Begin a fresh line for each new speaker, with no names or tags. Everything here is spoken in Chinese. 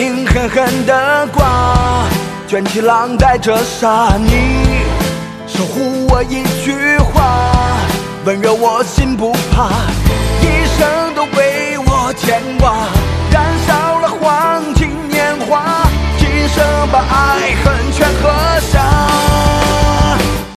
影狠狠地刮，卷起浪带着沙，你守护我一句话，温热我心不怕，一生都为我牵挂。